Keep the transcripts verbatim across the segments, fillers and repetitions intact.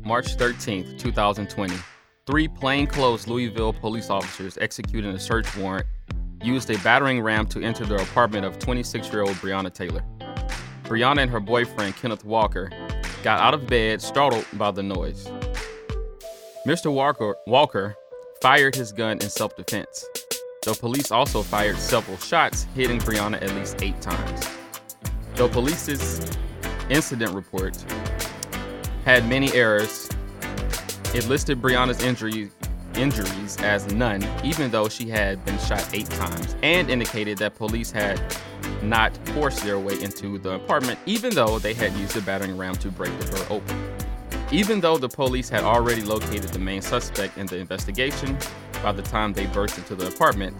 March thirteenth, twenty twenty, three plainclothes Louisville police officers executing a search warrant used a battering ram to enter the apartment of twenty-six-year-old Breonna Taylor. Breonna and her boyfriend, Kenneth Walker, got out of bed, startled by the noise. Mister Walker, Walker fired his gun in self-defense. The police also fired several shots, hitting Breonna at least eight times. The police's incident report had many errors. It listed Breonna's injury, injuries as none, even though she had been shot eight times, and indicated that police had not forced their way into the apartment, even though they had used a battering ram to break the door open. Even though the police had already located the main suspect in the investigation by the time they burst into the apartment,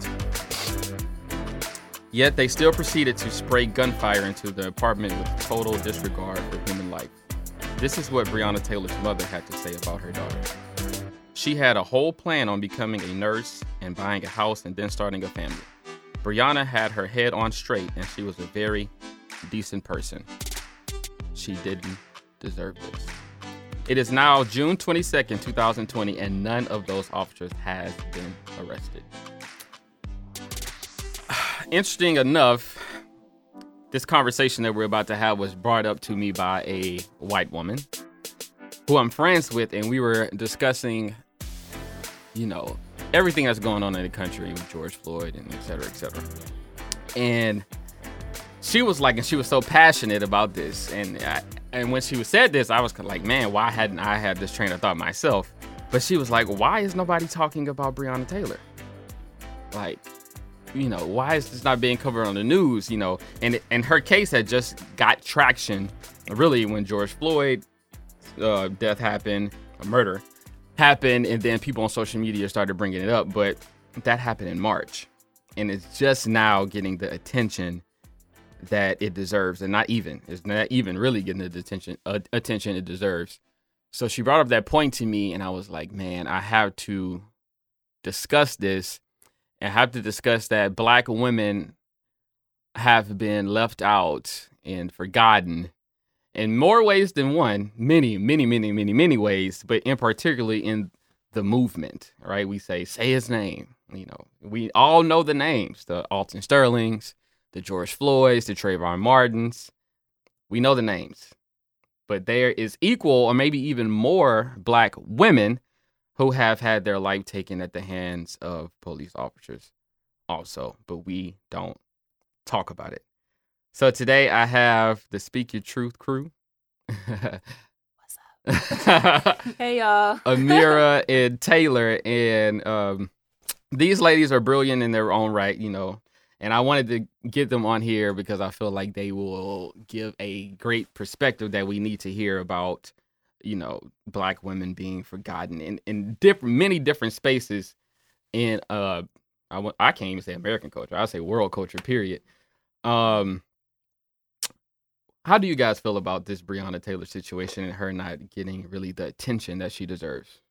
yet they still proceeded to spray gunfire into the apartment with total disregard for human life. This is what Breonna Taylor's mother had to say about her daughter. She had a whole plan on becoming a nurse and buying a house and then starting a family. Breonna had her head on straight, and she was a very decent person. She didn't deserve this. It is now June twenty-second, twenty twenty, and none of those officers has been arrested. Interesting enough, this conversation that we're about to have was brought up to me by a white woman who I'm friends with, and we were discussing, you know, everything that's going on in the country with George Floyd and et cetera, et cetera. And she was like, and she was so passionate about this. And I, and when she said this, I was like, man, why hadn't I had this train of thought myself? But she was like, why is nobody talking about Breonna Taylor? Like, you know, why is this not being covered on the news? You know, and and her case had just got traction, really, when George Floyd uh, death happened, a murder happened, and then people on social media started bringing it up. But that happened in March, and it's just now getting the attention that it deserves, and not even it's not even really getting the attention uh, attention it deserves. So she brought up that point to me, and I was like, man, I have to discuss this. And have to discuss that Black women have been left out and forgotten in more ways than one, many, many, many, many, many ways, but in particularly in the movement, right? We say, say his name. You know, we all know the names, the Alton Sterlings, the George Floyds, the Trayvon Martins. We know the names, but there is equal or maybe even more Black women who have had their life taken at the hands of police officers also, but we don't talk about it. So today I have the Speak Your Truth crew. What's up? Hey, y'all. Amira and Taylor, and um, these ladies are brilliant in their own right, you know, and I wanted to get them on here because I feel like they will give a great perspective that we need to hear about, you know, Black women being forgotten in, in different, many different spaces in, uh, I, w- I can't even say American culture. I'll say world culture, period. Um, how do you guys feel about this Breonna Taylor situation and her not getting really the attention that she deserves?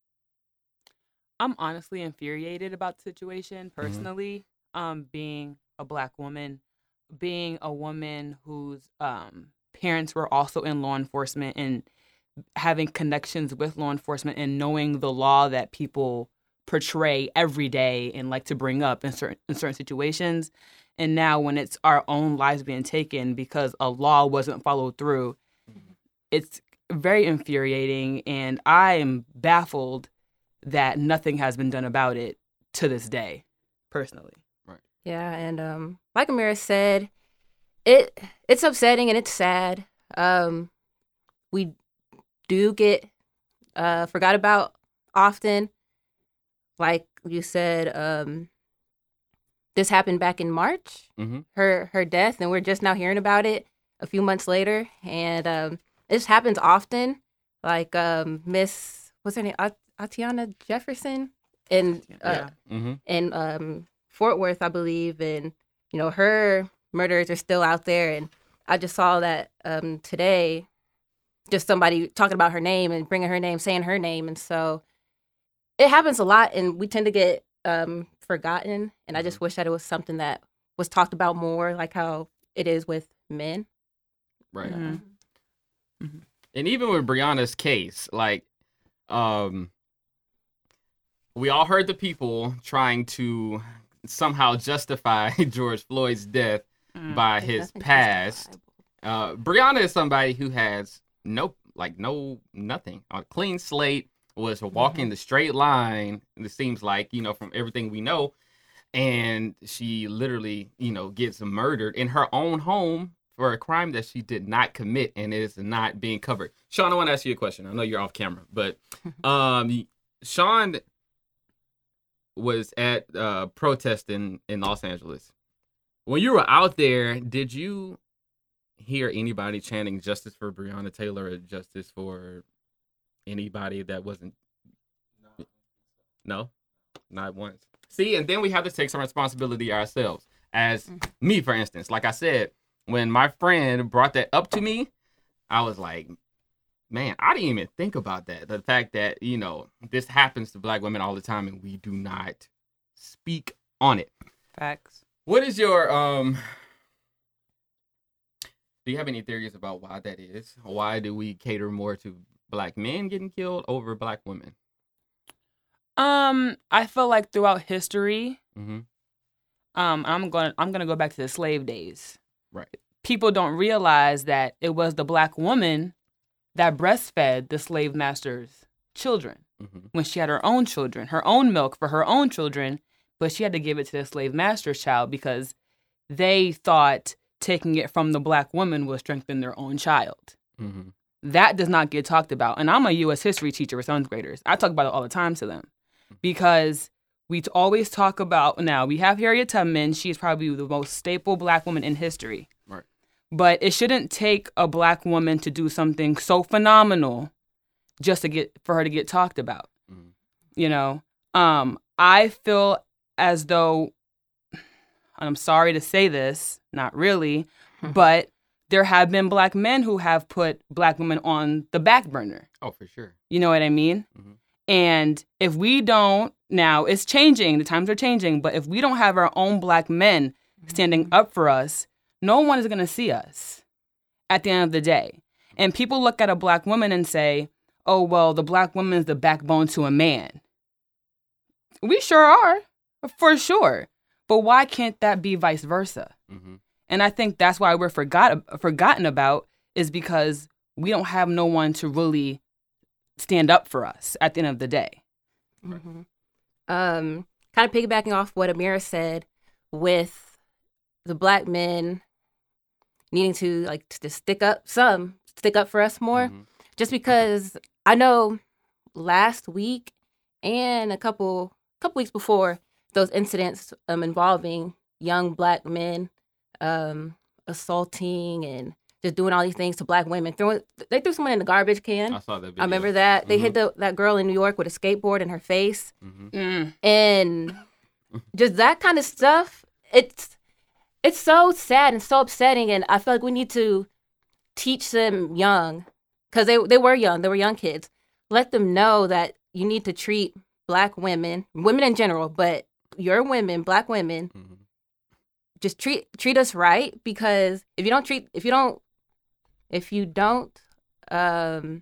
I'm honestly infuriated about the situation personally, mm-hmm. um, being a Black woman, being a woman whose um, parents were also in law enforcement, and having connections with law enforcement and knowing the law that people portray every day and like to bring up in certain in certain situations. And now when it's our own lives being taken because a law wasn't followed through, mm-hmm. it's very infuriating. And I am baffled that nothing has been done about it to this day, personally. Right. Yeah. And um, like Amira said, it it's upsetting and it's sad. Um, we do get uh, forgot about often. Like you said, um, this happened back in March, mm-hmm. her her death, and we're just now hearing about it a few months later. And um, this happens often. Like um, Miss, what's her name, At- Atiana Jefferson, in uh, yeah. mm-hmm. in um, Fort Worth, I believe. And you know, her murderers are still out there. And I just saw that um, today. Just somebody talking about her name and bringing her name, saying her name. And so it happens a lot, and we tend to get um, forgotten. And I just wish that it was something that was talked about more, like how it is with men. Right. Mm-hmm. Mm-hmm. And even with Breonna's case, like, um, we all heard the people trying to somehow justify George Floyd's death Mm. by There's his nothing past. justifiable. Uh, Breonna is somebody who has no, like, no, nothing. A clean slate, was walking Mm-hmm. the straight line, it seems like, you know, from everything we know. And she literally, you know, gets murdered in her own home for a crime that she did not commit and is not being covered. Sean, I want to ask you a question. I know you're off camera, but um, Sean was at uh, protesting in Los Angeles. When you were out there, did you hear anybody chanting justice for Breonna Taylor or justice for anybody that wasn't? No, not once. See, and then we have to take some responsibility ourselves. As me, for instance, like I said, when my friend brought that up to me, I was like, man, I didn't even think about that. The fact that, you know, this happens to black women all the time and we do not speak on it. Facts. What is your, um, do you have any theories about why that is? Why do we cater more to black men getting killed over black women? Um, I feel like throughout history, Mm-hmm. um, I'm going I'm going to go back to the slave days. Right. People don't realize that it was the black woman that breastfed the slave master's children Mm-hmm. when she had her own children, her own milk for her own children, but she had to give it to the slave master's child because they thought taking it from the black woman would strengthen their own child. Mm-hmm. That does not get talked about. And I'm a U S history teacher with seventh graders. I talk about it all the time to them because we t- always talk about, now we have Harriet Tubman. She's probably the most staple black woman in history. Right. But it shouldn't take a black woman to do something so phenomenal just to get, for her to get talked about. Mm-hmm. You know, um, I feel as though, and I'm sorry to say this, not really, but there have been black men who have put black women on the back burner. Oh, for sure. You know what I mean? Mm-hmm. And if we don't, now it's changing, the times are changing, but if we don't have our own black men standing up for us, no one is going to see us at the end of the day. And people look at a black woman and say, oh, well, the black woman is the backbone to a man. We sure are, for sure. But why can't that be vice versa? Mm-hmm. And I think that's why we're forgot forgotten about, is because we don't have no one to really stand up for us at the end of the day. Mm-hmm. Um, kind of piggybacking off what Amira said, with the black men needing to like to stick up, some stick up for us more, Mm-hmm. just because I know last week and a couple couple weeks before, those incidents um, involving young black men um, assaulting and just doing all these things to black women. Throwing, they threw someone in the garbage can. I saw that video. I remember that. They Mm-hmm. hit the, that girl in New York with a skateboard in her face. Mm-hmm. Mm. And just that kind of stuff, it's it's so sad and so upsetting. And I feel like we need to teach them young, because they, they were young. They were young kids. Let them know that you need to treat black women, women in general, but your women, black women, Mm-hmm. just treat treat us right, because if you don't treat if you don't if you don't um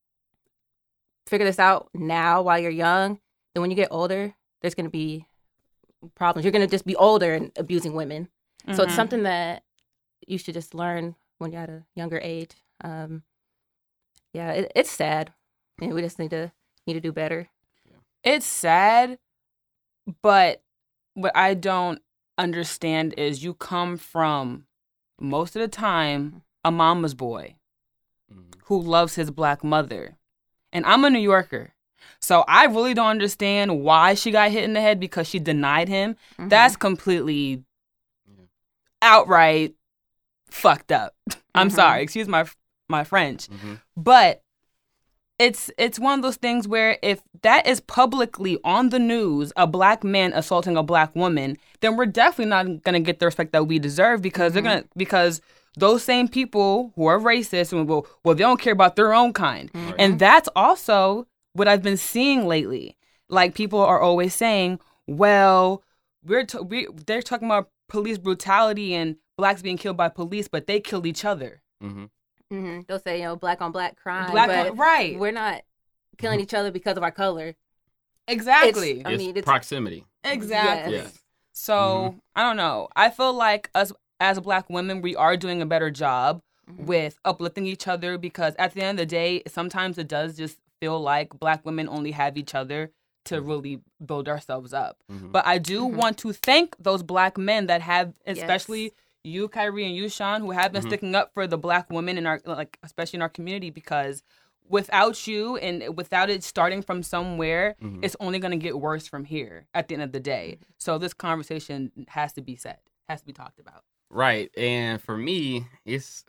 figure this out now while you're young, then when you get older, there's going to be problems. You're going to just be older and abusing women. So it's Mhm. something that you should just learn when you're at a younger age. Um yeah, it, it's sad. And we just need to need to do better. It's sad, but what I don't understand is you come from, most of the time, a mama's boy Mm-hmm. who loves his black mother. And I'm a New Yorker. So I really don't understand why she got hit in the head because she denied him. Mhm. That's completely Yeah. outright fucked up. I'm Mhm. sorry, excuse my my French. Mm-hmm. But it's it's one of those things where if that is publicly on the news, a black man assaulting a black woman, then we're definitely not gonna get the respect that we deserve, because they're gonna because those same people who are racist and well, well they don't care about their own kind. Mhm. And that's also what I've been seeing lately. Like, people are always saying, well, we're t- we they're talking about police brutality and blacks being killed by police, but they killed each other. Mm-hmm. Mm-hmm. They'll say, you know, black on black crime. Black but on, right. We're not killing each other because of our color. Exactly. It's, I it's mean, it's proximity. Exactly. Yes. So, Mm-hmm. I don't know. I feel like us as black women, we are doing a better job mm-hmm. with uplifting each other, because at the end of the day, sometimes it does just feel like black women only have each other to really build ourselves up. Mm-hmm. But I do mm-hmm. want to thank those black men that have, especially yes. you, Kyrie, and you, Sean, who have been mm-hmm. sticking up for the black women in our, like, especially in our community, because without you and without it starting from somewhere, mm-hmm. it's only going to get worse from here at the end of the day. Mm-hmm. So this conversation has to be said, has to be talked about. Right. And for me, it's,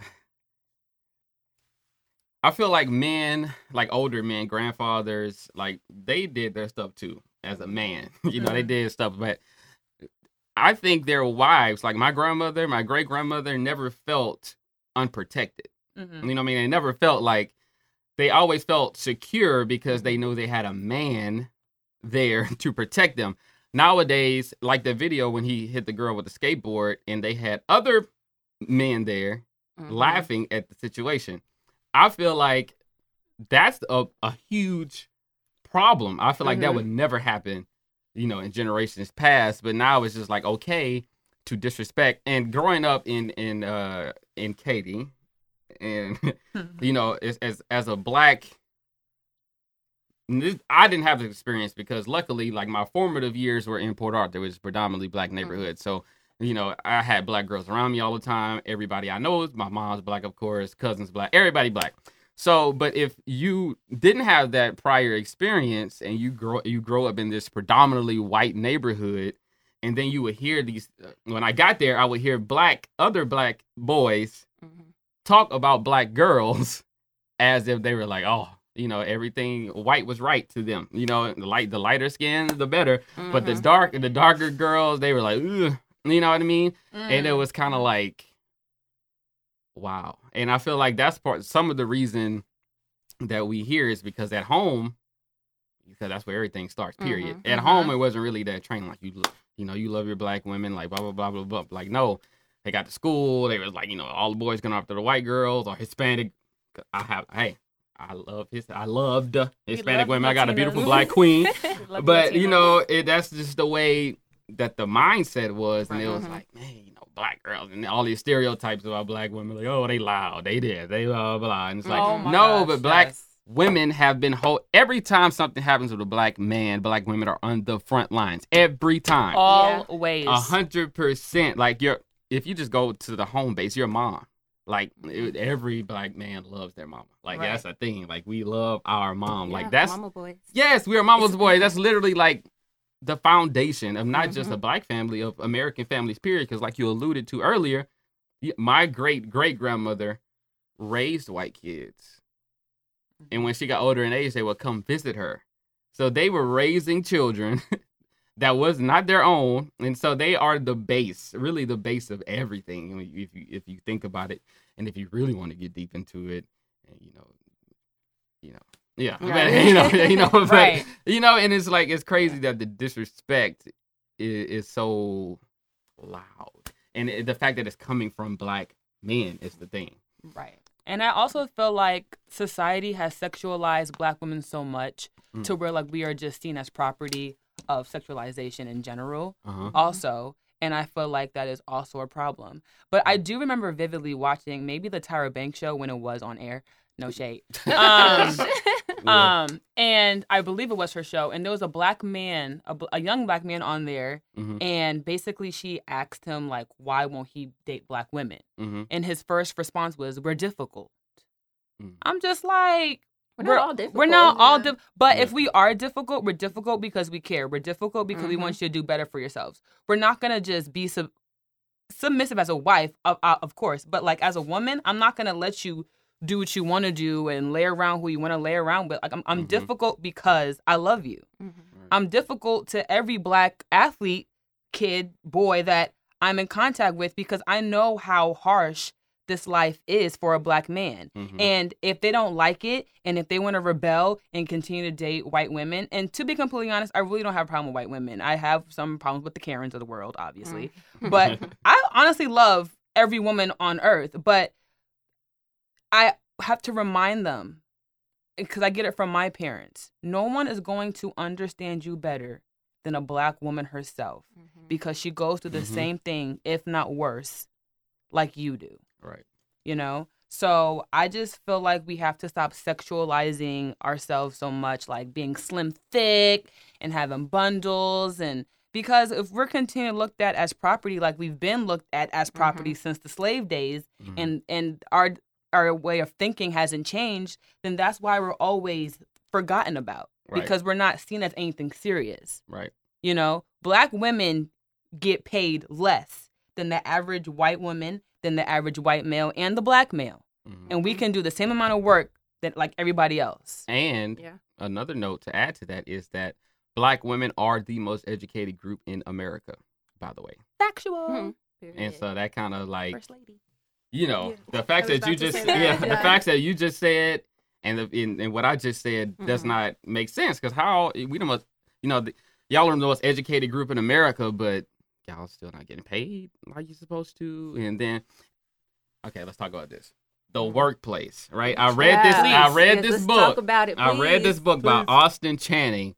I feel like men, like older men, grandfathers, like they did their stuff too as a man. you know, mm-hmm. they did stuff, but I think their wives, like my grandmother, my great grandmother, never felt unprotected. Mm-hmm. You know what I mean? They never felt like, they always felt secure because they knew they had a man there to protect them. Nowadays, like the video when he hit the girl with the skateboard and they had other men there mm-hmm. laughing at the situation. I feel like that's a, a huge problem. I feel like mm-hmm. that would never happen, you know, in generations past. But now it's just like, okay, to disrespect. And growing up in, in, uh, in Katy, and, you know, as, as as a black, I didn't have the experience because luckily, like, my formative years were in Port Arthur, which is predominantly black neighborhood. So, you know, I had black girls around me all the time. Everybody I know, my mom's black, of course, cousins black, everybody black. So, but if you didn't have that prior experience and you grow you grow up in this predominantly white neighborhood, and then you would hear these, when I got there, I would hear black, other black boys mm-hmm. talk about black girls as if they were like, oh, you know, everything white was right to them. You know, the light, the lighter skin, the better. Mm-hmm. But the dark, the darker girls, they were like, ugh. You know what I mean? Mm. And it was kind of like, wow. And I feel like that's part, some of the reason that we hear is because at home, because that's where everything starts, period. Mm-hmm. At mm-hmm. home, it wasn't really that training. Like, you, you know, you love your black women, like, blah, blah, blah, blah, blah. Like, no. They got to school. They was like, you know, all the boys going after the white girls or Hispanic. I have, hey, I love his, I loved uh, Hispanic women. Latinas. I got a beautiful black queen. But, you know, it, that's just the way that the mindset was. And right. it was mm-hmm. like, man, you know, black girls and all these stereotypes about black women. Like, oh, they loud. They did. They blah, blah, blah. And it's like, oh no, gosh, but black yes. women have been, whole, every time something happens with a black man, black women are on the front lines. Every time. Always. A hundred percent. Like, you're, if you just go to the home base, your mom, like it, every black man loves their mama. Like right. that's a thing. Like we love our mom. Yeah, like that's mama boys. Yes, we are mama's boys. That's literally like the foundation of not mm-hmm. just a black family, of American families, period. Because like you alluded to earlier, my great great grandmother raised white kids, and when she got older in age, they would come visit her. So they were raising children. That was not their own, and so they are the base, really the base of everything. I mean, if you if you think about it, and if you really want to get deep into it, and you know, you know, yeah, right. but, you know, you know, but, right. you know, and it's like it's crazy that the disrespect is, is so loud, and it, the fact that it's coming from black men is the thing, right? And I also feel like society has sexualized black women so much mm. to where like we are just seen as property of sexualization in general uh-huh. also, and I feel like that is also a problem. But I do remember vividly watching maybe the Tyra Banks show when it was on air. No shade. Um, yeah. um, and I believe it was her show, and there was a black man, a, a young black man on there, mm-hmm. and basically she asked him, like, why won't he date black women? Mm-hmm. And his first response was, we're difficult. Mm. I'm just like, We're, we're not all difficult. We're not all di- But yeah. if we are difficult, we're difficult because we care. We're difficult because mm-hmm. we want you to do better for yourselves. We're not going to just be sub- submissive as a wife, of, uh, of course. But like as a woman, I'm not going to let you do what you want to do and lay around who you want to lay around with. Like I'm, I'm mm-hmm. difficult because I love you. Mm-hmm. I'm difficult to every black athlete, kid, boy that I'm in contact with because I know how harsh this life is for a black man. Mm-hmm. And if they don't like it, and if they want to rebel and continue to date white women, and to be completely honest, I really don't have a problem with white women. I have some problems with the Karens of the world, obviously. Mm-hmm. But I honestly love every woman on earth. But I have to remind them, because I get it from my parents. No one is going to understand you better than a black woman herself, mm-hmm. because she goes through the mm-hmm. same thing, if not worse, like you do. Right. You know? So I just feel like we have to stop sexualizing ourselves so much, like being slim thick and having bundles. And because if we're continuing looked at as property, like we've been looked at as property mm-hmm. since the slave days, mm-hmm. and, and our our way of thinking hasn't changed, then that's why we're always forgotten about. Right. Because we're not seen as anything serious. Right. You know, black women get paid less than the average white woman, than the average white male, and the black male. Mm-hmm. And we can do the same amount of work that like everybody else. And yeah. another note to add to that is that black women are the most educated group in America, by the way. Factual. Mm-hmm. And so that kind of like, First lady. you know, yeah. the fact that you just, that. yeah, the facts that you just said and the, and, and what I just said mm-hmm. does not make sense. Because how, we the most, you know, the, y'all are the most educated group in America, but y'all still not getting paid like you're supposed to. And then, okay, let's talk about this. The workplace, right? I read yeah. this. Please. I read yes, this let's book. Talk about it. Please. I read this book Please. by Austin Channing,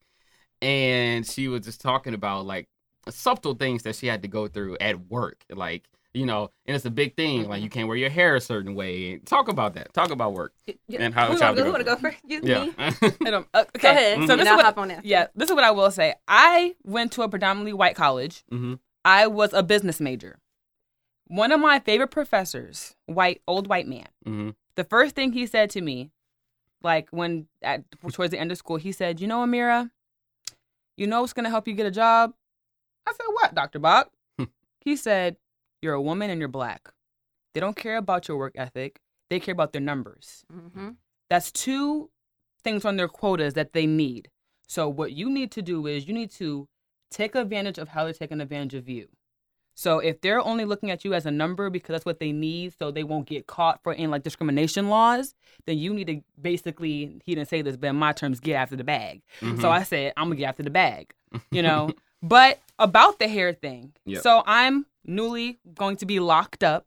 and she was just talking about like subtle things that she had to go through at work, like you know, and it's a big thing. Mm-hmm. Like you can't wear your hair a certain way. Talk about that. Talk about work yeah. and how. Who want to go first? You, yeah. me. and, um, okay. Go ahead. Mm-hmm. So this is what, hop on that. Yeah, this is what I will say. I went to a predominantly white college. Mm-hmm. I was a business major. One of my favorite professors, white, old white man. Mm-hmm. The first thing he said to me, like when at towards the end of school, he said, "You know, Amira, you know what's gonna help you get a job?" I said, "What, Doctor Bach?" He said, "You're a woman and you're black. They don't care about your work ethic. They care about their numbers. Mm-hmm. That's two things on their quotas that they need. So what you need to do is you need to take advantage of how they're taking advantage of you. So if they're only looking at you as a number because that's what they need so they won't get caught for in like discrimination laws, then you need to basically, he didn't say this, but in my terms, get after the bag." Mm-hmm. So I said, I'm going to get after the bag, you know. But about the hair thing. Yep. So I'm newly going to be locked up.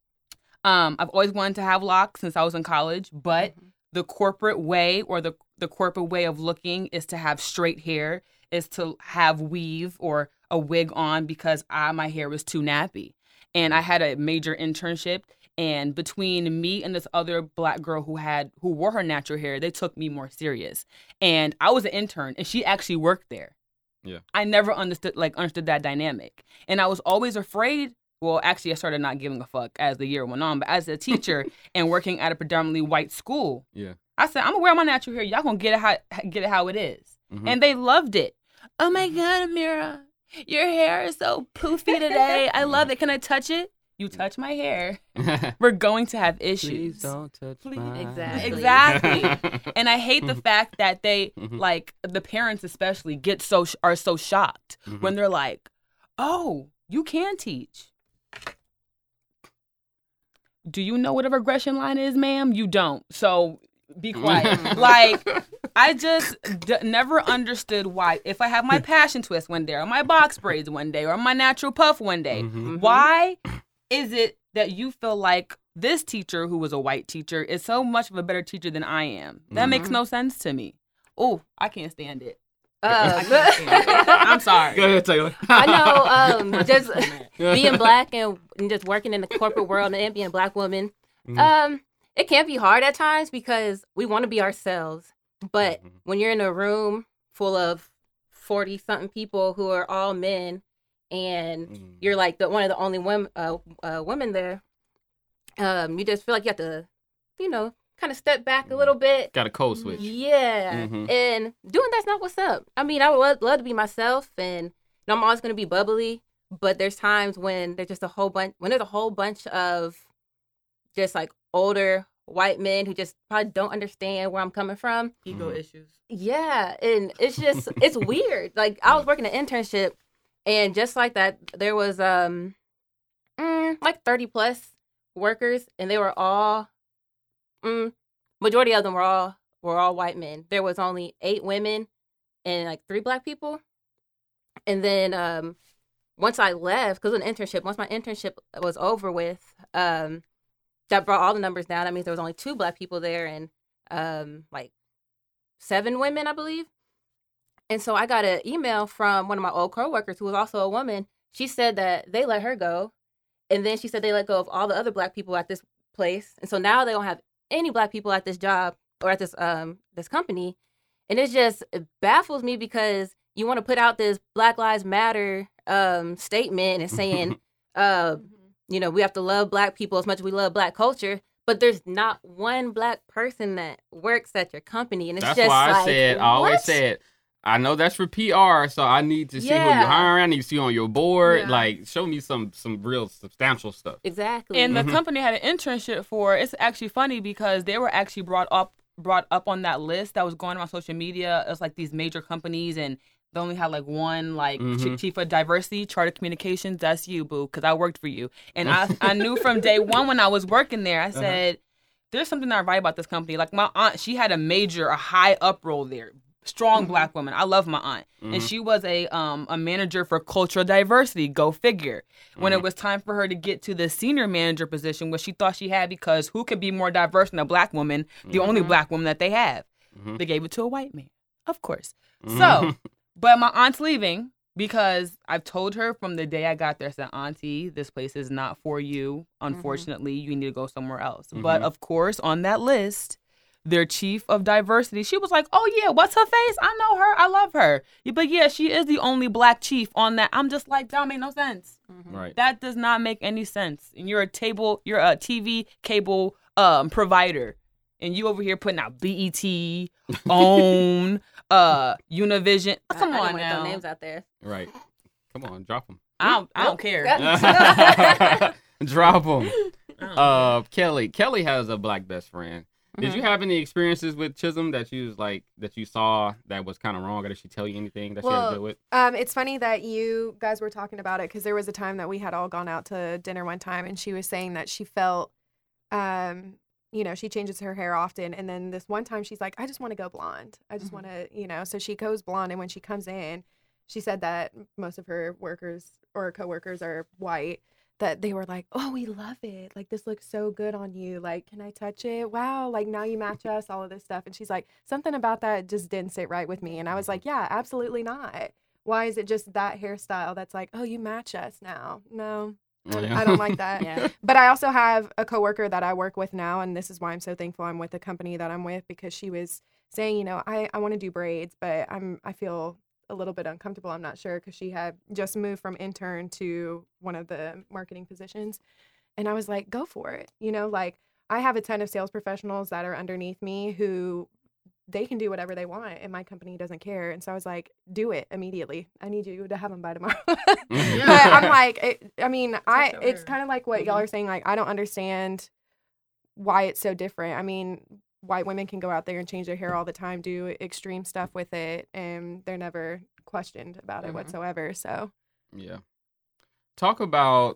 Um, I've always wanted to have locks since I was in college, but mm-hmm. the corporate way or the, the corporate way of looking is to have straight hair, is to have weave or a wig on because I, my hair was too nappy. And I had a major internship, and between me and this other black girl who had who wore her natural hair, they took me more serious. And I was an intern, and she actually worked there. Yeah. I never understood like understood that dynamic. And I was always afraid. Well, actually, I started not giving a fuck as the year went on. But as a teacher and working at a predominantly white school, yeah, I said, I'm gonna wear my natural hair. Y'all gonna get it how get it how it is. Mm-hmm. And they loved it. Oh my God, Amira, your hair is so poofy today. I love it. Can I touch it? You touch my hair, we're going to have issues. Please don't touch Please. my Exactly. Exactly. And I hate the fact that they, mm-hmm. like, the parents especially, get so are so shocked mm-hmm. when they're like, "Oh, you can teach. Do you know what a regression line is, ma'am? You don't. So be quiet." Like, I just d- never understood why, if I have my passion twist one day, or my box braids one day, or my natural puff one day, mm-hmm. why is it that you feel like this teacher, who was a white teacher, is so much of a better teacher than I am? That mm-hmm. makes no sense to me. Oh, I can't stand it. Uh, I can't stand it. I'm sorry. Go ahead, Taylor. I know, um, just being black and, and just working in the corporate world and being a black woman, mm-hmm. um, it can be hard at times because we want to be ourselves. But mm-hmm. when you're in a room full of forty-something people who are all men, and mm-hmm. you're like the one of the only women, uh, uh, women there, um, you just feel like you have to, you know, kind of step back a little bit. Got a code switch. Yeah. Mm-hmm. And doing that's not what's up. I mean, I would love, love to be myself, and you know, I'm always going to be bubbly, but there's times when there's just a whole bunch, when there's a whole bunch of just like older white men who just probably don't understand where I'm coming from. Ego mm-hmm. issues. Yeah. And it's just, it's weird. Like, I was working an internship, and just like that, there was um mm, like thirty plus workers, and they were all, mm, majority of them were all, were all white men. There was only eight women and like three black people. And then um, once I left, because it was an internship, once my internship was over with, um, that brought all the numbers down. That means there was only two black people there and um, like seven women, I believe. And so I got an email from one of my old coworkers who was also a woman. She said that they let her go. And then she said they let go of all the other black people at this place. And so now they don't have any black people at this job or at this um this company. And it just it baffles me because you want to put out this Black Lives Matter um statement and saying, uh, you know, we have to love black people as much as we love black culture. But there's not one black person that works at your company. And it's that's just why I like, said, I always what? said, I know that's for P R, so I need to see Yeah. who you're hiring. I need to see on your board. Yeah. Like, show me some some real substantial stuff. Exactly. And the Mhm. company had an internship for. It's actually funny because they were actually brought up brought up on that list that was going on social media. It was like these major companies, and they only had like one like ch- Mhm. chief of diversity, Charter Communications. That's you, boo, because I worked for you, and I I knew from day one when I was working there. I said, "There's something not right about this company." Like my aunt, she had a major, a high up role there. Strong Mm-hmm. black woman. I love my aunt. Mhm. And she was a um a manager for cultural diversity. Go figure. When Mhm. it was time for her to get to the senior manager position, which she thought she had because who could be more diverse than a black woman, the only Mhm. black woman that they have. Mhm. They gave it to a white man. Of course. Mhm. So, but my aunt's leaving because I've told her from the day I got there, I said, Auntie, this place is not for you. Unfortunately, you need to go somewhere else. But Mhm. of course, on that list, their chief of diversity, she was like, oh, yeah, what's her face? I know her. I love her. Yeah, but yeah, she is the only black chief on that. I'm just like, that don't make no sense. Right. That does not make any sense. And you're a table, you're a T V cable um, provider. And you over here putting out B E T, OWN, uh, Univision. I- Come I on didn't want to now. throw names out there. Right. Come on, drop them. I don't, I don't care. Drop them. I don't Uh, Kelly. Kelly has a black best friend. Did Mhm. you have any experiences with Chisholm that you was like that you saw that was kind of wrong, or did she tell you anything that she had Well, to deal with? Um, it's funny that you guys were talking about it because there was a time that we had all gone out to dinner one time, and she was saying that she felt, um, you know, she changes her hair often, and then this one time she's like, I just want to go blonde. I just Mhm. want to, you know, so she goes blonde, and when she comes in, she said that most of her workers or coworkers are white. That they were like, oh, we love it. Like, this looks so good on you. Like, can I touch it? Wow. Like, now you match us, all of this stuff. And she's like, something about that just didn't sit right with me. And I was like, yeah, absolutely not. Why is it just that hairstyle that's like, oh, you match us now? No, I, Yeah. I don't like that. Yeah. But I also have a coworker that I work with now. And this is why I'm so thankful I'm with the company that I'm with, because she was saying, you know, I, I want to do braids, but I'm I feel a little bit uncomfortable. I'm not sure, because she had just moved from intern to one of the marketing positions. And I was like, go for it. You know, like, I have a ton of sales professionals that are underneath me who they can do whatever they want, and my company doesn't care. And so I was like, do it immediately. I need you to have them by tomorrow. But I'm like, it, I mean, I your it's hair. kind of like what y'all are saying. Like, I don't understand why it's so different. I mean, white women can go out there and change their hair all the time, do extreme stuff with it, and they're never questioned about it Mhm. whatsoever. So Yeah. Talk about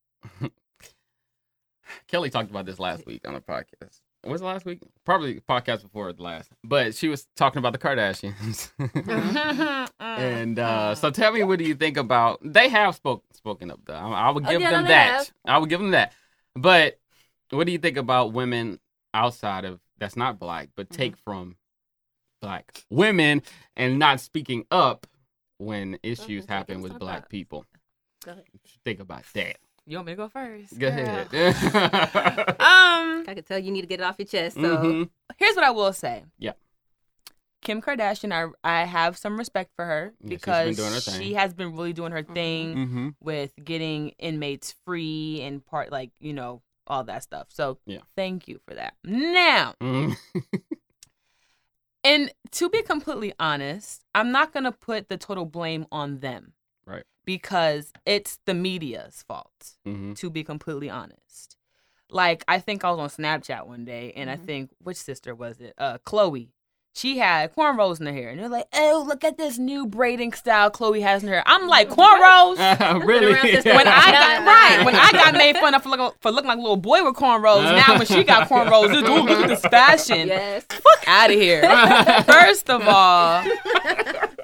Kelly talked about this last week on the podcast. Was it last week? Probably the podcast before the last. But she was talking about the Kardashians. and uh, so tell me, what do you think about? They have spoke, spoken up, though. I, I would Oh, give yeah, them they that. have. I would give them that. But what do you think about women outside of that's not black, but take from black women and not speaking up when issues Okay, happen let's with talk black about- people? Go ahead. What you think about that? You want me to go first? Go ahead. Um, I could tell you need to get it off your chest. So Mhm. here's what I will say. Yeah. Kim Kardashian, I I have some respect for her Yeah, she's been because doing her thing. she has been really doing her thing Mm-hmm. with getting inmates free and part like, you know, all that stuff. So Yeah. thank you for that. Now, Mm-hmm. and to be completely honest, I'm not going to put the total blame on them. Right. Because it's the media's fault, Mm-hmm. to be completely honest. Like, I think I was on Snapchat one day, and I Mhm. think, which sister was it? Uh, Chloe. She had cornrows in her hair. And they're like, oh, look at this new braiding style Chloe has in her hair. I'm like, cornrows? really? around since When I Yeah. got right, when I got made fun of for looking, for looking like a little boy with cornrows, now when she got cornrows, it's, ooh, look at this fashion. yes. Fuck out of here. First of all,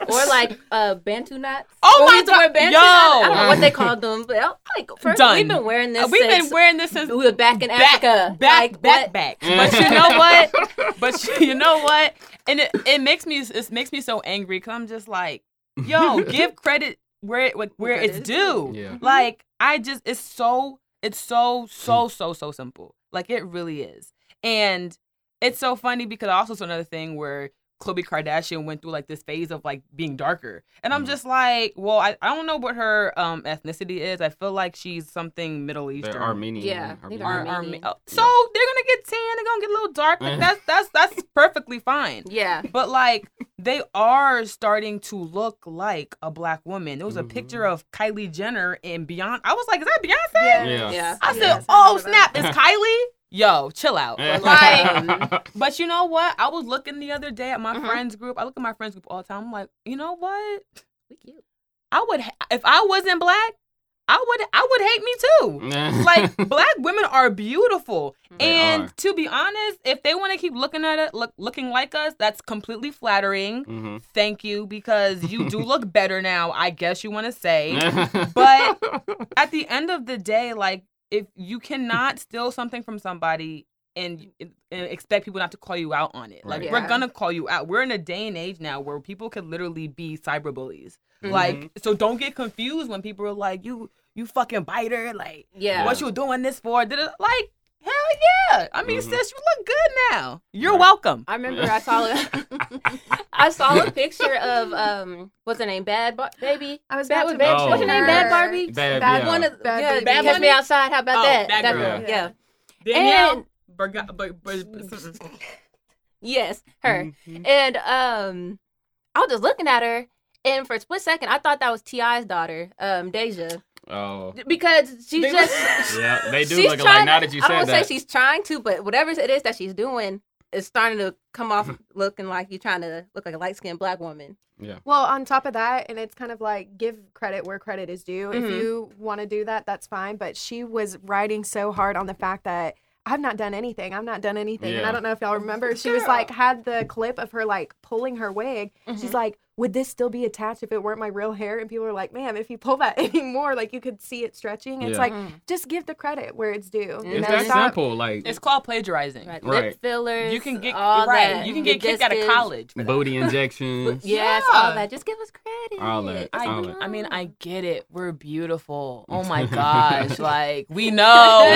Or like uh, Bantu knots. Oh When my we used to wear God. Bantu Yo. knots. I don't know what they called them, but I'm like, first Done. we've been wearing this. Uh, We've since been wearing this since we were back in back, Africa. back, like, back, what? back. But you know what? But you know what? And it, it makes me it makes me so angry because I'm just like, yo, give credit where it, where Credit it's is due. Yeah. Like I just it's so it's so so so so simple. Like it really is. And it's so funny because I also saw another thing where Khloe Kardashian went through like this phase of like being darker. And I'm Mhm. just like, well, I, I don't know what her um ethnicity is. I feel like she's something Middle Eastern. They're Armenian. Yeah, Armenian. they're Ar- Arme- Armenian. oh, so they're gonna get tan, they're gonna get a little dark. Like that's that's that's perfectly fine. Yeah. But like they are starting to look like a black woman. There was a Mhm. picture of Kylie Jenner and Beyonce. I was like, is that Beyonce? Yeah. Yeah. I said, Yes, I oh remember snap, that. it's Kylie? Yo, chill out. Like, but you know what? I was looking the other day at my Mhm. friends group. I look at my friends group all the time. I'm like, you know what? We cute. I would ha- if I wasn't black, I would I would hate me too. Like black women are beautiful, They and are. to be honest, if they want to keep looking at it, look, looking like us, that's completely flattering. Mhm. Thank you, because you do look better now. I guess you want to say, Mm-hmm. but at the end of the day, like if you cannot steal something from somebody and, and expect people not to call you out on it, like Right. we're Yeah. gonna call you out. We're in a day and age now where people could literally be cyberbullies. Mhm. Like, so don't get confused when people are like, you you fucking biter, like, Yeah. what you doing this for? Did it, like, hell yeah. I mean, Mhm. sis, you look good now. You're Right. welcome. I remember I saw a, I saw a picture of um what's her name, Bad Bar- Baby. I was Bad about with to Baby. Oh. What's her name, mention Bad her. Barbie. Bad, Bad yeah. One of Bad yeah, Baby. Bad Catch Bunny? Me Outside. How about Oh, that? that That girl. girl. Yeah. Danielle. And- Berga- Ber- Ber- Yes, her. Mhm. And um, I was just looking at her, and for a split second, I thought that was T I's daughter, um, Deja, Oh. because she They just Yeah, they do she's look trying alike now to- that you I don't said wanna that. say she's trying to, but whatever it is that she's doing is starting to come off looking like you're trying to look like a light skinned black woman. Yeah. Well, on top of that, and it's kind of like give credit where credit is due. If Mhm. you want to do that, that's fine. But she was riding so hard on the fact that I've not done anything. I've not done anything. And Yeah. I don't know if y'all remember. She was like, had the clip of her like pulling her wig. Mhm. She's like, would this still be attached if it weren't my real hair? And people were like, ma'am, if you pull that anymore, like you could see it stretching. It's Yeah. like, Mhm. just give the credit where it's due. You It's know, that stop- simple. Like It's called plagiarizing. Right. Right. Lip fillers. You can get all right. that. You can get kicked out of discus. college. for that. booty injections. Yes, Yeah. all that. Just give us credit. All that. I, all that. I mean, I get it. We're beautiful. Oh my gosh. Like, we know.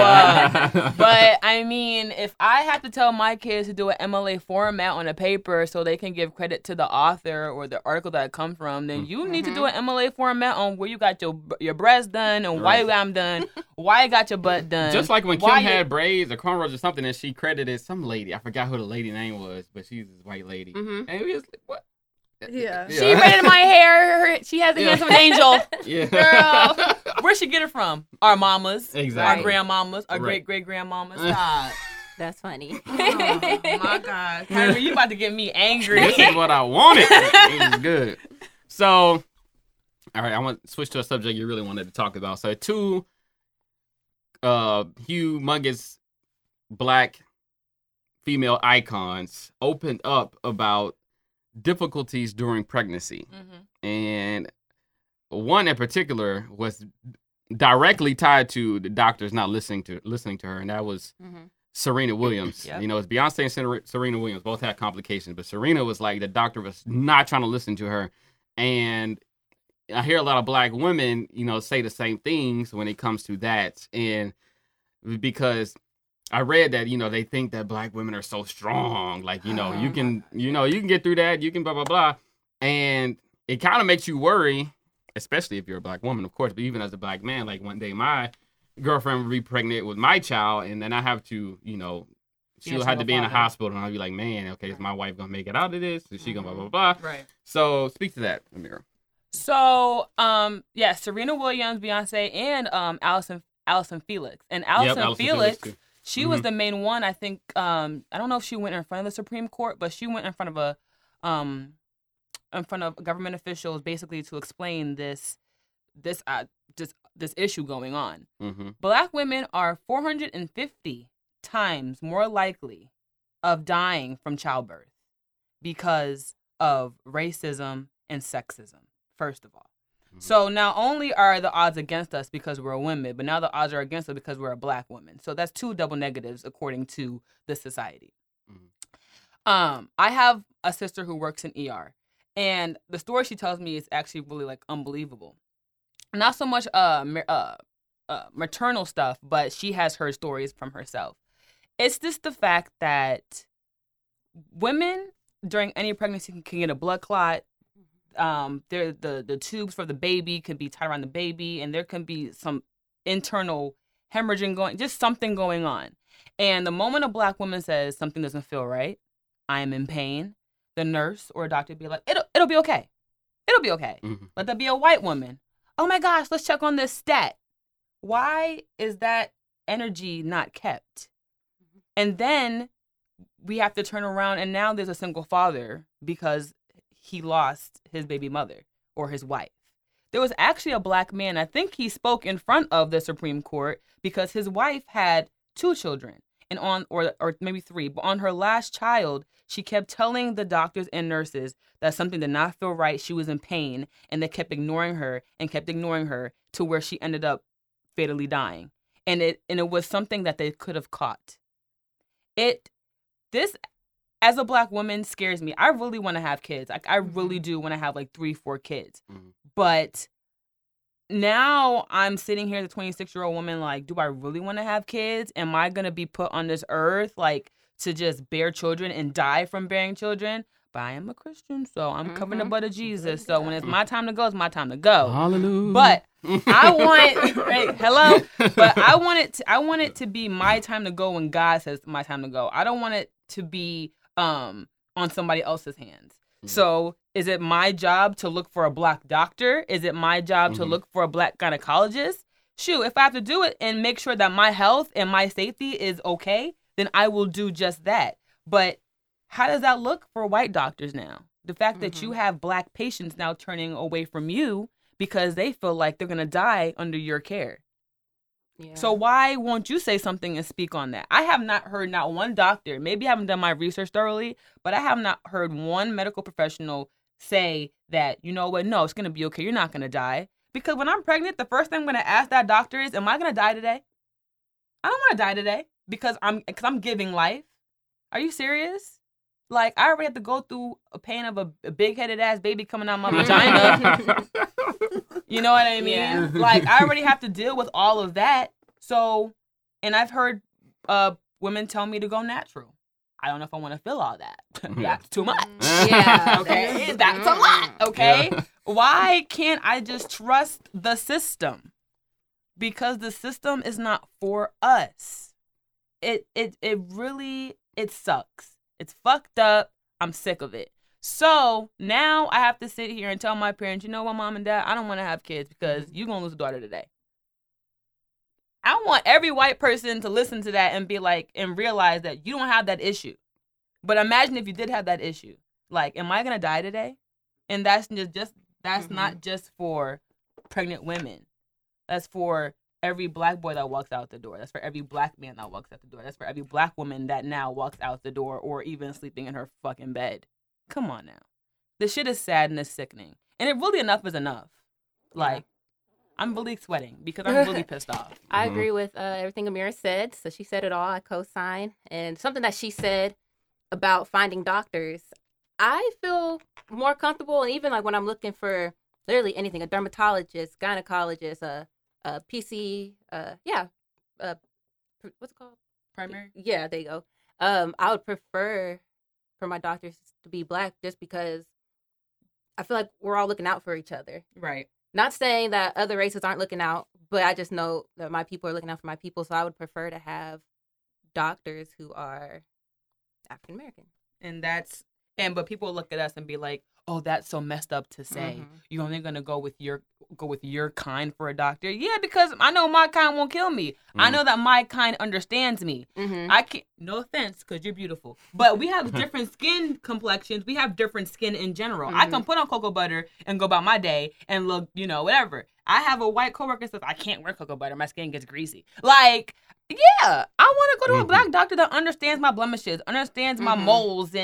uh, but I mean, if I have to tell my kids to do an M L A format on a paper so they can give credit to the author or the article that it come from, then you need to do an M L A format on where you got your your breasts done and why Right. you got them done, why you got your butt done. Just like when Kim why you- had braids or cornrows or something, and she credited some lady. I forgot who the lady name was, but she's this white lady. Mhm. And we was like, what? Yeah. She braided my hair. Her- She has the Yeah. hands of an angel. Yeah. Girl, where'd she get it from? Our mamas, Exactly. our grandmamas, our Right. great great grandmamas. Stop. That's funny. Oh my God, Kyrie, you about to get me angry. This is what I wanted. It was good. So, all right, I want to switch to a subject you really wanted to talk about. So, two uh, humongous black female icons opened up about difficulties during pregnancy. Mhm. And one in particular was directly tied to the doctors not listening to listening to her, and that was Mhm. Serena Williams. Yep. You know, it's Beyonce and Ser- Serena Williams both had complications, but Serena was like the doctor was not trying to listen to her. And I hear a lot of black women, you know, say the same things when it comes to that. And because I read that, you know, they think that black women are so strong. Like, you know, you can, you know, you can get through that. You can blah, blah, blah. And it kind of makes you worry, especially if you're a black woman, of course, but even as a black man, like one day my girlfriend would be pregnant with my child, and then I have to, you know, Be a she'll have to single be in a father. hospital, and I'll be like, man, okay, is my wife gonna make it out of this? Is she gonna blah, blah, blah? Right. So speak to that, Amira. So, um, yeah, Serena Williams, Beyonce, and um, Allison Allison Felix, and Allison Allison Felix. too. She was Mhm. the main one. I think. Um, I don't know if she went in front of the Supreme Court, but she went in front of a, um, in front of government officials, basically to explain this, this, uh, this, this issue going on. Mm-hmm. Black women are four hundred fifty times more likely of dying from childbirth because of racism and sexism, first of all. Mm-hmm. So not only are the odds against us because we're women, but now the odds are against us because we're a black woman. So that's two double negatives according to the society. Mm-hmm. Um, I have a sister who works in E R, and the story she tells me is actually really like unbelievable. Not so much uh, uh, uh maternal stuff, but she has heard stories from herself. It's just the fact that women during any pregnancy can, can get a blood clot. Um, there the the tubes for the baby can be tied around the baby, and there can be some internal hemorrhaging going, just something going on. And the moment a black woman says something doesn't feel right, I am in pain, the nurse or a doctor would be like, it'll it'll be okay, it'll be okay. Mm-hmm. Let that be a white woman. Oh my gosh, let's check on this stat. Why is that energy not kept? Mm-hmm. And then we have to turn around, and now there's a single father because he lost his baby mother or his wife. There was actually a black man, I think he spoke in front of the Supreme Court because his wife had two children and on or or maybe three, but on her last child, she kept telling the doctors and nurses that something did not feel right, she was in pain, and they kept ignoring her and kept ignoring her to where she ended up fatally dying. And it and it was something that they could have caught. It this as a black woman scares me. I really want to have kids. Like I really do want to have like three, four kids. Mm-hmm. But now I'm sitting here as a twenty-six-year-old woman, like, do I really want to have kids? Am I going to be put on this earth, like, to just bear children and die from bearing children? But I am a Christian, so I'm mm-hmm. covering the blood of Jesus. So when it's my time to go, it's my time to go. Hallelujah. But I want, hey, hello? But I want it to, I want it to be my time to go when God says my time to go. I don't want it to be um, on somebody else's hands. Mm-hmm. So is it my job to look for a black doctor? Is it my job mm-hmm. to look for a black gynecologist? Shoot, if I have to do it and make sure that my health and my safety is okay, then I will do just that. But how does that look for white doctors now? The fact mm-hmm. that you have black patients now turning away from you because they feel like they're going to die under your care. Yeah. So why won't you say something and speak on that? I have not heard not one doctor, maybe I haven't done my research thoroughly, but I have not heard one medical professional say that, you know what, no, it's going to be okay. You're not going to die. Because when I'm pregnant, the first thing I'm going to ask that doctor is, am I going to die today? I don't want to die today because I'm, because I'm giving life. Are you serious? Like, I already have to go through a pain of a, a big-headed ass baby coming out my vagina. You know what I mean? Yeah. Like, I already have to deal with all of that. So, and I've heard uh, women tell me to go natural. I don't know if I want to feel all that. That's too much. Yeah. Okay? That's a lot. Okay? Yeah. Why can't I just trust the system? Because the system is not for us. It it it really, it sucks. It's fucked up. I'm sick of it. So now I have to sit here and tell my parents, you know what, mom and dad, I don't want to have kids because you're going to lose a daughter today. I want every white person to listen to that and be like, and realize that you don't have that issue. But imagine if you did have that issue. Like, am I going to die today? And that's just, just that's mm-hmm. not just for pregnant women. That's for every black boy that walks out the door. That's for every black man that walks out the door. That's for every black woman that now walks out the door or even sleeping in her fucking bed. Come on now. This shit is sad and it's sickening. And it really enough is enough. Like, I'm really sweating because I'm really pissed off. I mm-hmm. agree with uh, everything Amira said. So she said it all. I co-sign. And something that she said about finding doctors, I feel more comfortable. And even like when I'm looking for literally anything, a dermatologist, gynecologist, a, a P C, uh, yeah, uh, what's it called? Primary? Yeah, there you go. Um, I would prefer for my doctors to be black just because I feel like we're all looking out for each other. Right. Not saying that other races aren't looking out, but I just know that my people are looking out for my people. So I would prefer to have doctors who are African American. And that's, and but people look at us and be like, oh, that's so messed up to say. Mm-hmm. You're only gonna go with your go with your kind for a doctor. Yeah, because I know my kind won't kill me. Mm-hmm. I know that my kind understands me. Mm-hmm. I can't. No offense, because you're beautiful, but we have different skin complexions. We have different skin in general. Mm-hmm. I can put on cocoa butter and go about my day and look, you know, whatever. I have a white coworker that says I can't wear cocoa butter. My skin gets greasy. Like, yeah, I want to go to a black doctor that understands my blemishes, understands my mm-hmm. moles and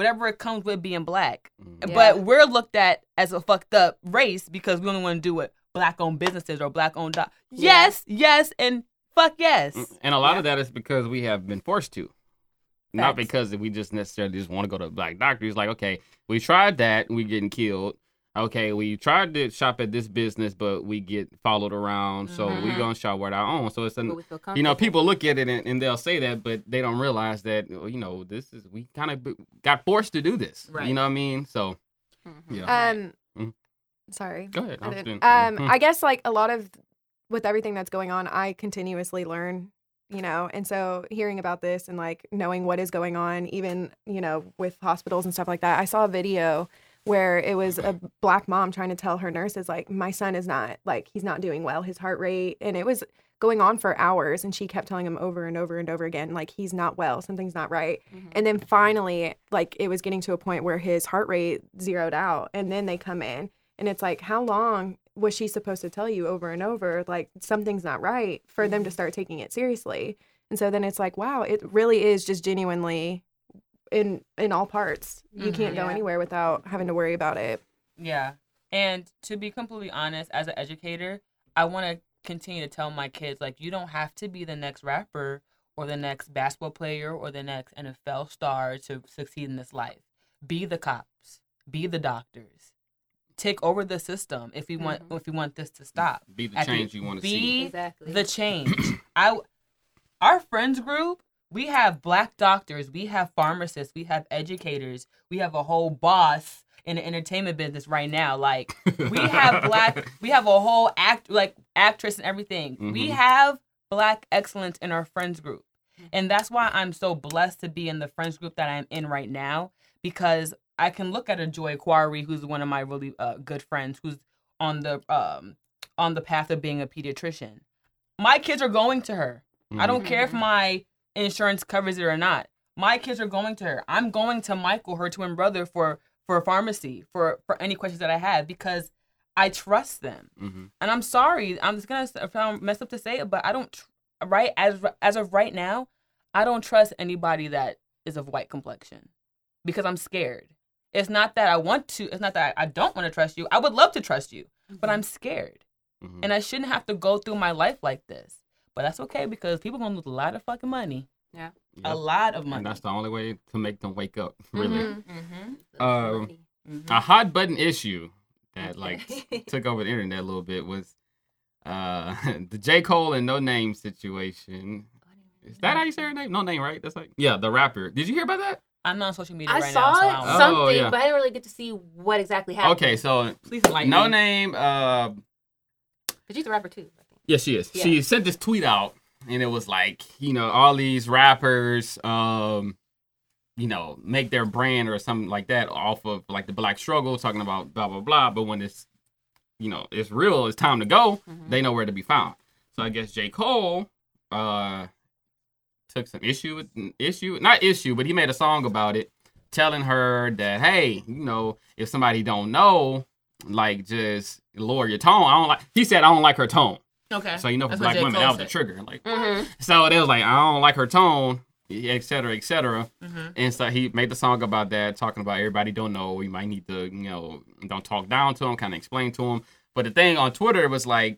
whatever it comes with being black. Mhm. But Yeah. we're looked at as a fucked up race because we only want to do what black-owned businesses or black-owned... Do- Yeah. Yes, yes, and fuck yes. And a lot Yeah. of that is because we have been forced to. Not Facts. because we just necessarily just want to go to a black doctor. It's like, okay, we tried that, we getting killed. Okay, we tried to shop at this business, but we get followed around. So we Mhm. gonna shop at our own. So it's But an, we feel you know, comfortable. people look at it and, and they'll say that, but they don't realize that, you know, this is, we kind of got forced to do this. Right. You know what I mean? So, Mhm. yeah. Um, Mhm. sorry. Go ahead. I I was didn't- doing- Um, Mhm. I guess like a lot of with everything that's going on, I continuously learn, you know, and so hearing about this and like knowing what is going on, even you know with hospitals and stuff like that. I saw a video where it was a black mom trying to tell her nurses like, my son is not like he's not doing well, his heart rate, and it was going on for hours, and she kept telling him over and over and over again like he's not well, something's not right. Mhm. And then finally, like it was getting to a point where his heart rate zeroed out, and then they come in, and it's like, how long was she supposed to tell you over and over like something's not right for them to start taking it seriously? And so then it's like, wow, it really is just genuinely in in all parts. You Mhm. can't go Yeah. anywhere without having to worry about it. Yeah. And to be completely honest, as an educator, I want to continue to tell my kids, like, you don't have to be the next rapper or the next basketball player or the next N F L star to succeed in this life. Be the cops. Be the doctors. Take over the system if we want Mhm. if we want this to stop. Be the At the- change you want to be see. Exactly. the change. I, our friends group, we have black doctors, we have pharmacists, we have educators, we have a whole boss in the entertainment business right now. Like we have black, we have a whole act like actress and everything. We Mhm. have black excellence in our friends group, and that's why I'm so blessed to be in the friends group that I'm in right now, because I can look at a Joy Quarry, who's one of my really uh, good friends, who's on the um on the path of being a pediatrician. My kids are going to her. I don't care if Mhm. my insurance covers it or not. My kids are going to her. I'm going to Michael, her twin brother, for for a pharmacy for for any questions that I have because I trust them. Mm-hmm. And I'm sorry, I'm just gonna sound messed up to say it, but I don't tr- right as as of right now, I don't trust anybody that is of white complexion because I'm scared. It's not that I want to. It's not that I, I don't want to trust you. I would love to trust you, but I'm scared, Mm-hmm. and I shouldn't have to go through my life like this. But that's okay because people gonna lose a lot of fucking money, Yep. a lot of money. And that's the only way to make them wake up, really. Mhm. Mm-hmm. Um, Mm-hmm. A hot button issue that like took over the internet a little bit was uh the J. Cole and No Name situation. Is that how you say her name? No Name, right? That's like yeah, the rapper. Did you hear about that? I'm not on social media I right saw now, so I it, don't know. Oh, something, yeah. but I didn't really get to see what exactly happened. Okay, so Please enlighten No me. Name. Uh, But she's a rapper too, I think. yeah, she is. Yeah. She sent this tweet out, and it was like, you know, all these rappers, um, you know, make their brand or something like that off of like the black struggle, talking about blah blah blah. But when it's, you know, it's real, it's time to go. Mhm. They know where to be found. So I guess J. Cole, uh, took some issue with issue, not issue, but he made a song about it, telling her that, hey, you know, if somebody don't know, like just lower your tone. I don't like. He said I don't like her tone. Okay. So you know, for That's what black J. women, Cole that was the said. trigger. Like, Mhm. so they was like, I don't like her tone, et cetera, et cetera. Mm-hmm. And so he made the song about that, talking about everybody don't know. We might need to, you know, don't talk down to him, kind of explain to him. But the thing on Twitter was like,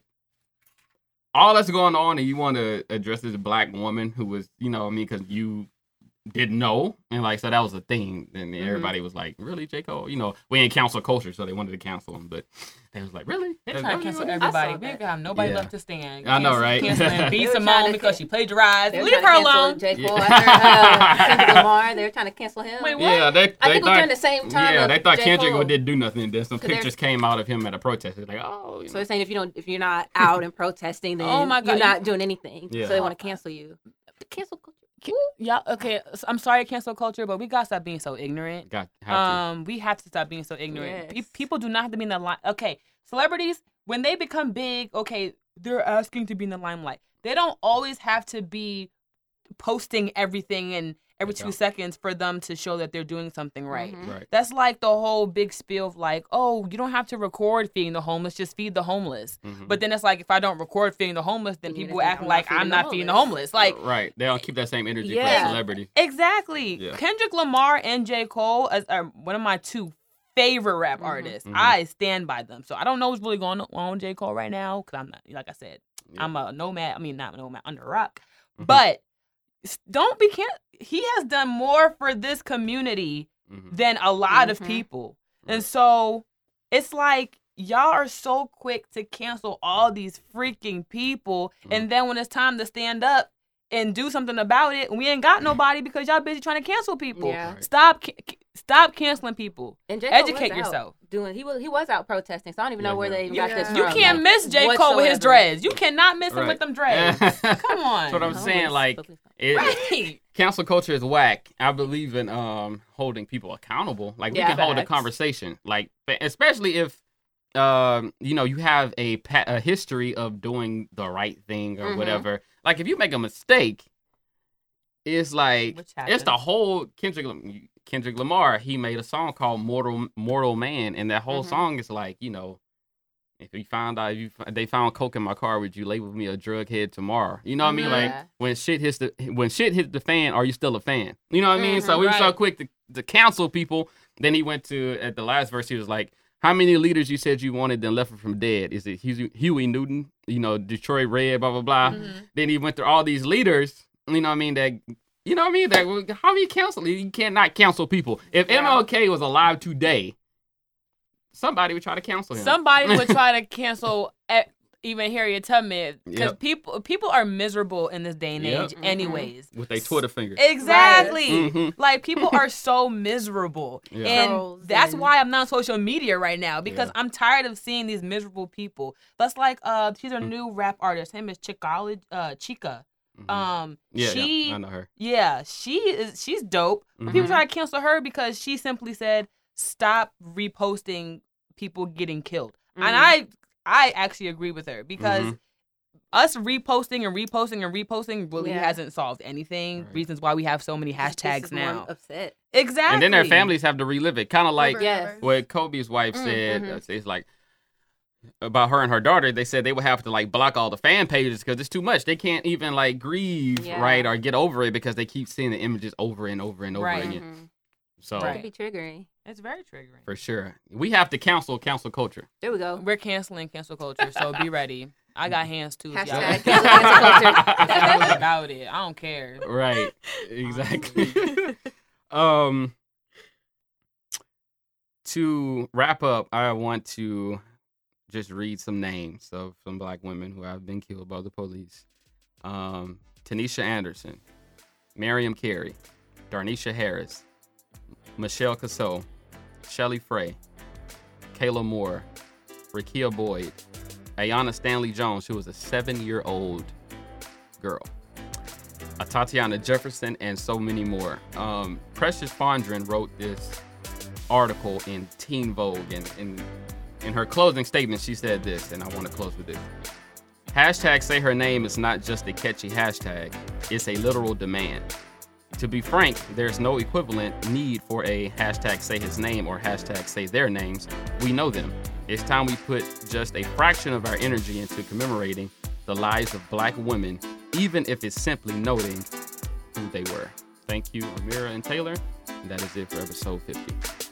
all that's going on, and you want to address this black woman who was, you know, what I mean, because you didn't know, and like, so that was a thing. And Mm-hmm. everybody was like, really, J. Cole? You know, we ain't cancel culture, so they wanted to cancel him, but they was like, really? They're That's trying to what cancel you want? everybody. I saw We that. have nobody Yeah. left to stand. I know, Cancel- right? Canceling B. They were trying Simone to because can- she plagiarized. They were Leave trying her to cancel alone. J. Cole Yeah. after uh, Kendrick Lamar. They were trying to cancel him. Wait, what? Yeah, they, I they think it was thought, during the same time. yeah, of they thought J. Kendrick Cole. didn't do nothing. Then some So they're- pictures came out of him at a protest. They're like, oh, you So know. they're saying if you don't, if you're not out and protesting, then Oh my God, you're you- not doing anything. Yeah. So they want to cancel you. Cancel culture. Yeah, okay. so I'm sorry, cancel culture, but we gotta stop being so ignorant. Got have Um, we have to stop being so ignorant. Pe- Yes. people do not have to be in the line. Okay, celebrities when they become big, okay, they're asking to be in the limelight. They don't always have to be posting everything and every They two don't. seconds for them to show that they're doing something right. Mhm. Right. That's like the whole big spiel of like, oh, you don't have to record feeding the homeless, just feed the homeless. Mhm. But then it's like, if I don't record feeding the homeless, then Then you're people just acting like, like I'm not feeding the homeless. Like, right. They don't keep that same energy for Yeah. a celebrity. exactly. Yeah. Kendrick Lamar and J. Cole as are one of my two favorite rap Mhm. artists. Mhm. I stand by them. So I don't know what's really going on with J. Cole right now because I'm not, like I said, Yeah. I'm a nomad. I mean, not a nomad, under a rock. Mhm. But s- don't be can He has done more for this community Mhm. than a lot of Mhm. people. Right. And so it's like y'all are so quick to cancel all these freaking people. Mhm. And then when it's time to stand up and do something about it, we ain't got nobody because y'all busy trying to cancel people. Yeah. Right. Stop ca- stop canceling people. And J. Cole Educate was out yourself. Doing he was he was out protesting, so I don't even Yeah, know where yeah. they You, got this you from. can't like, miss J. Cole with his whatsoever. dreads. You cannot miss him Right. with them dreads. Come on. That's what I'm Oh, saying. it's- Like, but please don't. it, Right. cancel culture is whack. I believe in um holding people accountable. Like we Yeah, can hold a facts. conversation. Like especially if um you know you have a pa- a history of doing the right thing or Mhm. whatever. Like if you make a mistake, it's like Which it's happens. the whole Kendrick Lam- Kendrick Lamar. He made a song called "Mortal Mortal Man," and that whole Mhm. song is like you know. If you found out, if you, f- they found coke in my car, would you label me a drug head tomorrow? You know what I mean? Like Yeah. when shit hits the when shit hits the fan, are you still a fan? You know what I mean? So Mhm, we were so right. quick to, to cancel people. Then he went to at the last verse. He was like, "How many leaders you said you wanted, then left from dead? Is it Huey, Huey Newton? You know, Detroit Red, blah blah blah." Mhm. Then he went through all these leaders. You know what I mean? That you know what I mean? That how do you cancel? You cannot cancel people. If Yeah. M L K was alive today, somebody would try to cancel him. Somebody would try to cancel e- even Harriet Tubman because Yep. people people are miserable in this day and Yep. age, Mhm. anyways. with their Twitter fingers. Exactly. Mhm. Like people are so miserable. Yeah. And Trolls that's and- why I'm not on social media right now because Yeah. I'm tired of seeing these miserable people. That's like uh she's a Mm. new rap artist. Her name is Chicala, uh Chica. Mhm. Um yeah, she yeah, I know her. yeah, she is she's dope. But Mhm. people try to cancel her because she simply said stop reposting people getting killed. And Mhm. I I actually agree with her because Mhm. us reposting and reposting and reposting really Yeah. hasn't solved anything. Right. Reasons why we have so many Just hashtags pisses me now. upset. Exactly. And then their families have to relive it. Kind of like Over and Yes. over. what Kobe's wife Mm, said. mhm. uh, It's like about her and her daughter. They said they would have to like block all the fan pages because it's too much. They can't even like grieve Yeah. right or get over it because they keep seeing the images over and over and over Right. again. Mhm. So Right. It could be triggering. It's very triggering. for sure, we have to cancel cancel culture. There we go. We're canceling cancel culture, so be ready. I got hands too. if y'all- Hashtag cancel cancel culture. If y'all about it. I don't care. Right. Exactly. um. To wrap up, I want to just read some names of some black women who have been killed by the police. Um, Tanisha Anderson, Miriam Carey, Darnisha Harris, Michelle Casso, Shelly Frey, Kayla Moore, Rakia Boyd, Ayanna Stanley Jones, who was a seven-year-old girl, uh, Tatiana Jefferson, and so many more. Um, Precious Fondren wrote this article in Teen Vogue, and in, in her closing statement, she said this, and I want to close with this. Hashtag Say Her Name is not just a catchy hashtag, it's a literal demand. To be frank, there's no equivalent need for a hashtag Say His Name or hashtag Say Their Names. We know them. It's time we put just a fraction of our energy into commemorating the lives of black women, even if it's simply noting who they were. Thank you, Amira and Taylor. And that is it for episode fifty.